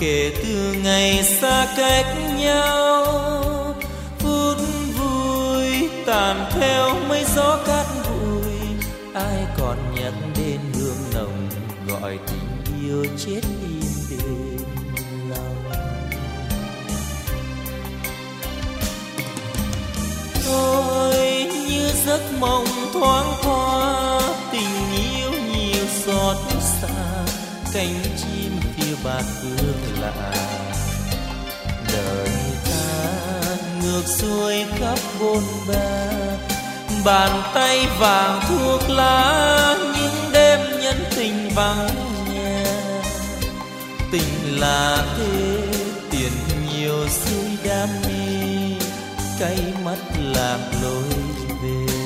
kể từ ngày xa cách nhau, phút vui tàn theo mấy gió cát bụi. Ai còn nhắc đến hương nồng gọi tình yêu chết im đêm lòng. Thôi như giấc mộng thoáng qua, tình yêu nhiều xót xa, cánh chim phiêu bạt hương lạ. Đời ta ngược xuôi khắp bôn ba, bàn tay vàng thuốc lá, những đêm nhân tình vắng nhà. Tình là thế, tiền nhiều suy đam mê, cay mắt lạc lối về.